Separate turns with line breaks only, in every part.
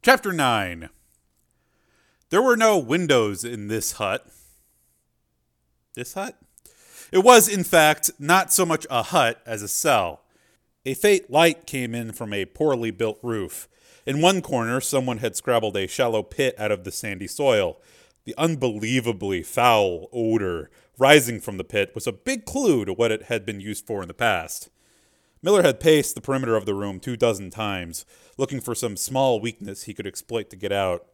Chapter 9. There were no windows in this hut. This hut? It was, in fact, not so much a hut as a cell. A faint light came in from a poorly built roof. In one corner, someone had scrabbled a shallow pit out of the sandy soil. The unbelievably foul odor rising from the pit was a big clue to what it had been used for in the past. Miller had paced the perimeter of the room 24 times, looking for some small weakness he could exploit to get out.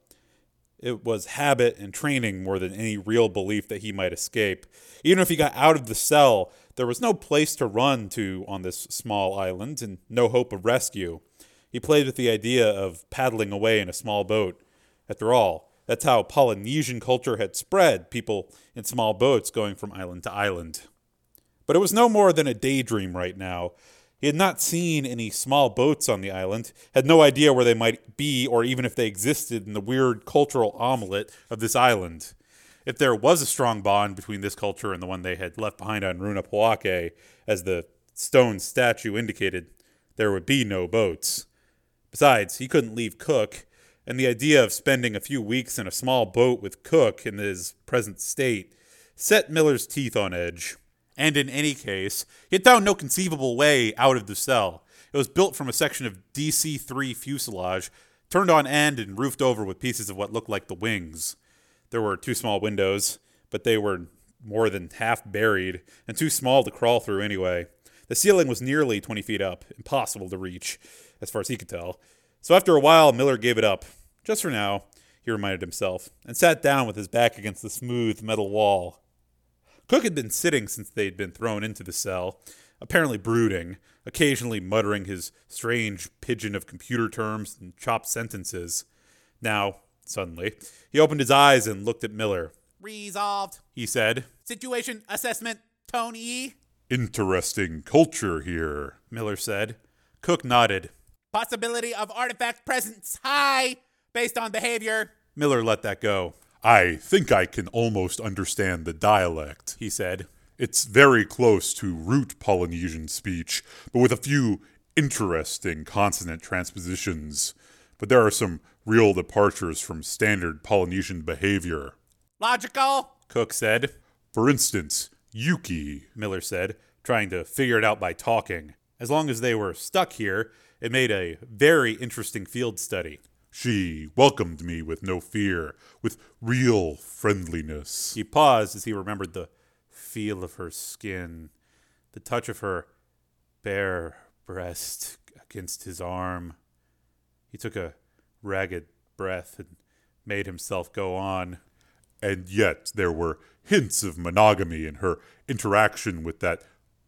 It was habit and training more than any real belief that he might escape. Even if he got out of the cell, there was no place to run to on this small island, and no hope of rescue. He played with the idea of paddling away in a small boat. After all, that's how Polynesian culture had spread, people in small boats going from island to island. But it was no more than a daydream right now. He had not seen any small boats on the island, had no idea where they might be or even if they existed in the weird cultural omelet of this island. If there was a strong bond between this culture and the one they had left behind on Runa Poake, as the stone statue indicated, there would be no boats. Besides, he couldn't leave Cook, and the idea of spending a few weeks in a small boat with Cook in his present state set Miller's teeth on edge. And in any case, he had found no conceivable way out of the cell. It was built from a section of DC-3 fuselage, turned on end and roofed over with pieces of what looked like the wings. There were 2 small windows, but they were more than half buried, and too small to crawl through anyway. The ceiling was nearly 20 feet up, impossible to reach, as far as he could tell. So after a while, Miller gave it up. Just for now, he reminded himself, and sat down with his back against the smooth metal wall. Cook had been sitting since they'd been thrown into the cell, apparently brooding, occasionally muttering his strange pidgin of computer terms and chopped sentences. Now, suddenly, he opened his eyes and looked at Miller.
"Resolved,"
he said.
"Situation assessment, Tony."
"Interesting culture here," Miller said. Cook nodded.
"Possibility of artifact presence high, based on behavior."
Miller let that go. "I think I can almost understand the dialect," he said. "It's very close to root Polynesian speech, but with a few interesting consonant transpositions. But there are some real departures from standard Polynesian behavior."
"Logical,"
Cook said. "For instance, Yuki," Miller said, trying to figure it out by talking. As long as they were stuck here, it made a very interesting field study. "She welcomed me with no fear, with real friendliness." He paused as he remembered the feel of her skin, the touch of her bare breast against his arm. He took a ragged breath and made himself go on. "And yet there were hints of monogamy in her interaction with that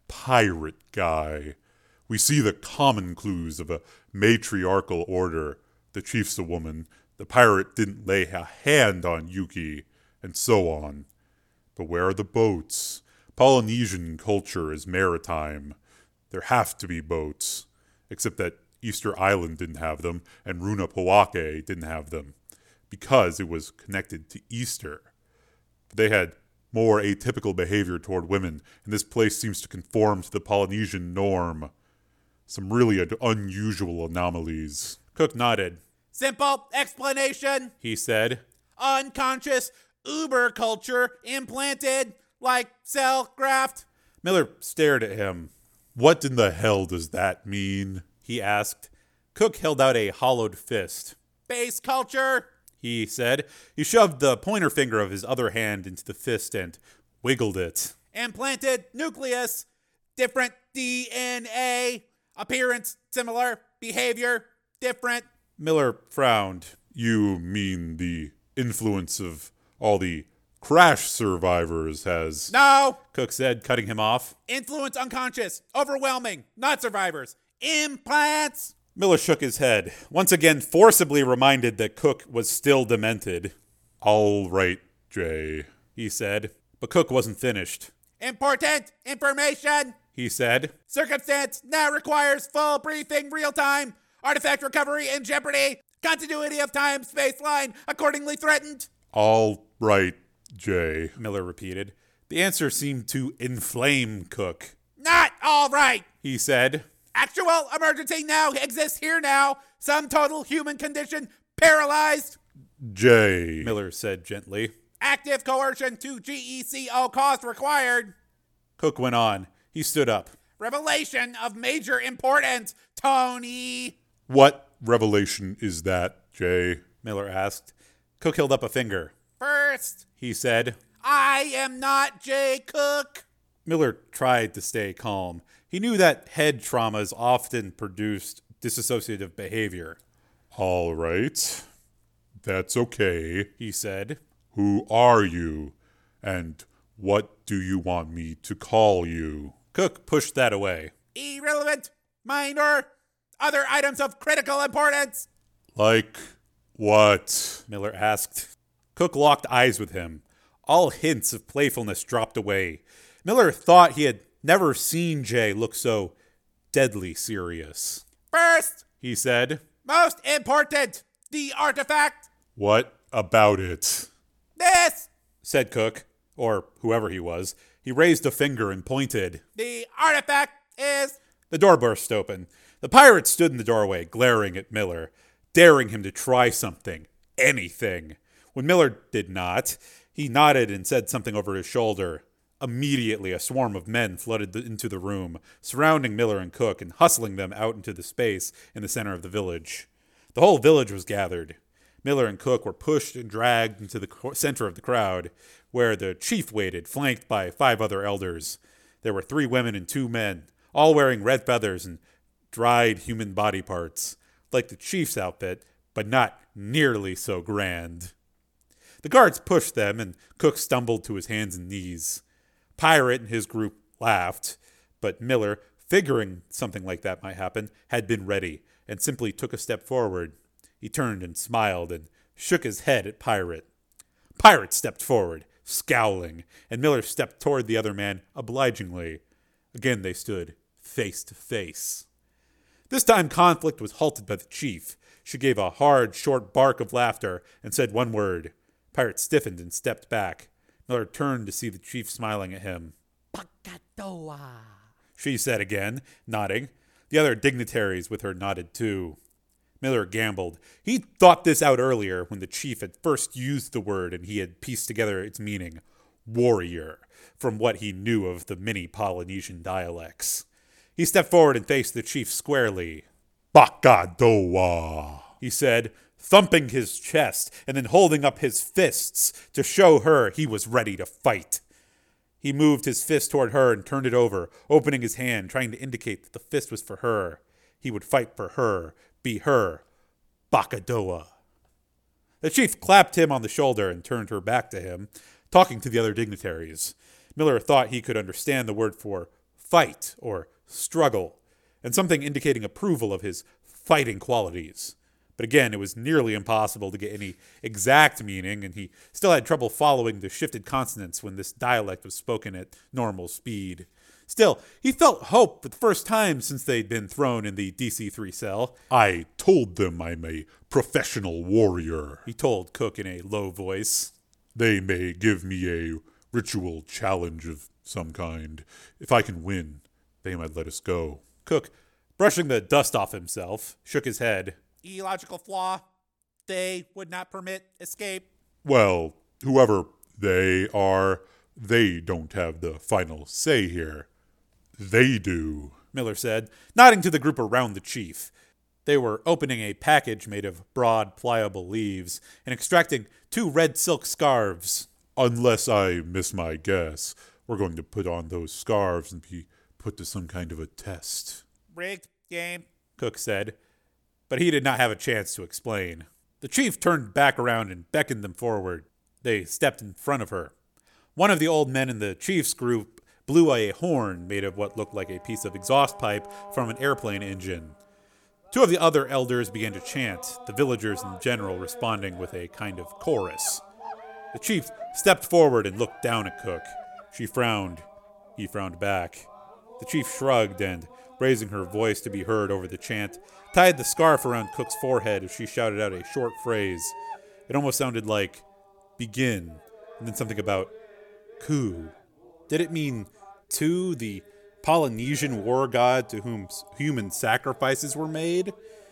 pirate guy. We see the common clues of a matriarchal order. The chief's a woman, the pirate didn't lay a hand on Yuki, and so on. But where are the boats? Polynesian culture is maritime. There have to be boats, except that Easter Island didn't have them, and Runa Poake didn't have them, because it was connected to Easter. But they had more atypical behavior toward women, and this place seems to conform to the Polynesian norm. Some really unusual anomalies." Cook nodded.
"Simple explanation,"
he said.
"Unconscious uber culture implanted, like cell graft."
Miller stared at him. "What in the hell does that mean?" he asked. Cook held out a hollowed fist.
"Base culture,"
he said. He shoved the pointer finger of his other hand into the fist and wiggled it.
"Implanted nucleus, different DNA, appearance similar, behavior different."
Miller frowned. "You mean the influence of all the crash survivors has..."
"No,"
Cook said, cutting him off.
"Influence unconscious, overwhelming, not survivors. Implants."
Miller shook his head, once again forcibly reminded that Cook was still demented. "All right, Jay," he said. But Cook wasn't finished.
"Important information,"
he said.
"Circumstance now requires full briefing real time. Artifact recovery in jeopardy. Continuity of time-space line accordingly threatened."
"All right, Jay," Miller repeated. The answer seemed to inflame Cook.
"Not all right,"
he said.
"Actual emergency now exists here now. Sum total human condition paralyzed.
Jay, Miller said gently.
Active coercion to GECO cost required.
Cook went on. He stood up.
Revelation of major importance, Tony.
What revelation is that, Jay? Miller asked. Cook held up a finger.
First,
he said,
I am not Jay Cook.
Miller tried to stay calm. He knew that head traumas often produced dissociative behavior. All right. That's okay, he said. Who are you? And what do you want me to call you? Cook pushed that away.
Irrelevant, minor, other items of critical importance.
Like what? Miller asked. Cook locked eyes with him. All hints of playfulness dropped away. Miller thought he had never seen Jay look so deadly serious.
First,
he said,
most important, the artifact.
What about it?
This,
said Cook, or whoever he was. He raised a finger and pointed.
The artifact is...
The door burst open. The pirate stood in the doorway, glaring at Miller, daring him to try something, anything. When Miller did not, he nodded and said something over his shoulder. Immediately, a swarm of men flooded into the room, surrounding Miller and Cook and hustling them out into the space in the center of the village. The whole village was gathered. Miller and Cook were pushed and dragged into the center of the crowd, where the chief waited, flanked by 5 other elders. There were 3 women and 2 men, all wearing red feathers and dried human body parts, like the chief's outfit, but not nearly so grand. The guards pushed them, and Cook stumbled to his hands and knees. Pirate and his group laughed, but Miller, figuring something like that might happen, had been ready, and simply took a step forward. He turned and smiled and shook his head at Pirate. Pirate stepped forward, scowling, and Miller stepped toward the other man obligingly. Again they stood face to face. This time conflict was halted by the chief. She gave a hard, short bark of laughter and said one word. Pirate stiffened and stepped back. Miller turned to see the chief smiling at him.
Pakadoa,
she said again, nodding. The other dignitaries with her nodded too. Miller gambled. He'd thought this out earlier when the chief had first used the word and he had pieced together its meaning, warrior, from what he knew of the many Polynesian dialects. He stepped forward and faced the chief squarely. Bakadoa, he said, thumping his chest and then holding up his fists to show her he was ready to fight. He moved his fist toward her and turned it over, opening his hand, trying to indicate that the fist was for her. He would fight for her, be her, Bakadoa. The chief clapped him on the shoulder and turned her back to him, talking to the other dignitaries. Miller thought he could understand the word for fight or struggle, and something indicating approval of his fighting qualities. But again, it was nearly impossible to get any exact meaning, and he still had trouble following the shifted consonants when this dialect was spoken at normal speed. Still, he felt hope for the first time since they'd been thrown in the DC-3 cell. I told them I'm a professional warrior, he told Cook in a low voice. They may give me a ritual challenge of some kind. If I can win, they might let us go. Cook, brushing the dust off himself, shook his head.
Illogical flaw. They would not permit escape.
Well, whoever they are, they don't have the final say here. They do, Miller said, nodding to the group around the chief. They were opening a package made of broad, pliable leaves and extracting 2 red silk scarves. Unless I miss my guess, we're going to put on those scarves and be put to some kind of a test.
Rigged game,
Cook said, but he did not have a chance to explain. The chief turned back around and beckoned them forward. They stepped in front of her. One of the old men in the chief's group blew a horn made of what looked like a piece of exhaust pipe from an airplane engine. 2 of the other elders began to chant, the villagers in general responding with a kind of chorus. The chief stepped forward and looked down at Cook. She frowned. He frowned back. The chief shrugged and, raising her voice to be heard over the chant, tied the scarf around Cook's forehead as she shouted out a short phrase. It almost sounded like, begin, and then something about, ku. Did it mean Tu, the Polynesian war god to whom human sacrifices were made?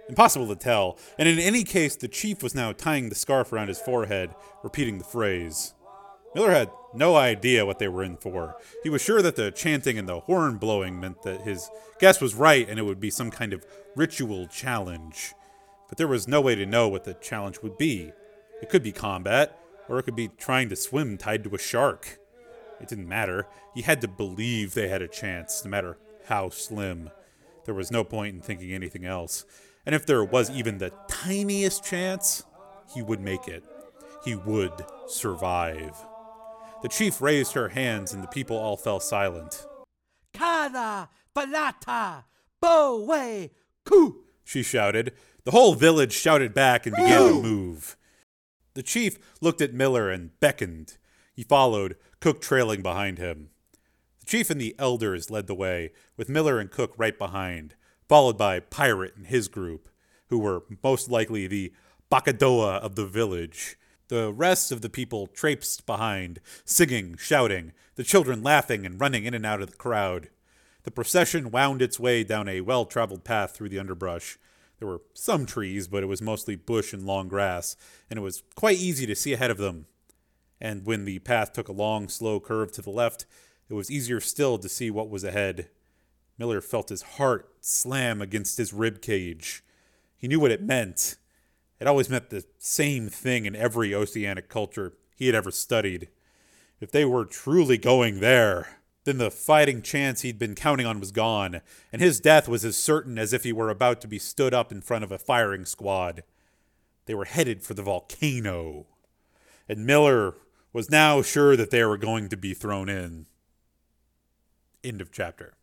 Impossible to tell, and in any case, the chief was now tying the scarf around his forehead, repeating the phrase. Miller had no idea what they were in for. He was sure that the chanting and the horn blowing meant that his guess was right and it would be some kind of ritual challenge. But there was no way to know what the challenge would be. It could be combat, or it could be trying to swim tied to a shark. It didn't matter. He had to believe they had a chance, no matter how slim. There was no point in thinking anything else. And if there was even the tiniest chance, he would make it. He would survive. The chief raised her hands and the people all fell silent.
Kada, Balata, Bowe, Ku,
she shouted. The whole village shouted back and began to move. The chief looked at Miller and beckoned. He followed, Cook trailing behind him. The chief and the elders led the way, with Miller and Cook right behind, followed by Pirate and his group, who were most likely the Bakadoa of the village. The rest of the people traipsed behind, singing, shouting, the children laughing and running in and out of the crowd. The procession wound its way down a well-traveled path through the underbrush. There were some trees, but it was mostly bush and long grass, and it was quite easy to see ahead of them. And when the path took a long, slow curve to the left, it was easier still to see what was ahead. Miller felt his heart slam against his rib cage. He knew what it meant. It always meant the same thing in every oceanic culture he had ever studied. If they were truly going there, then the fighting chance he'd been counting on was gone, and his death was as certain as if he were about to be stood up in front of a firing squad. They were headed for the volcano, and Miller was now sure that they were going to be thrown in. End of chapter.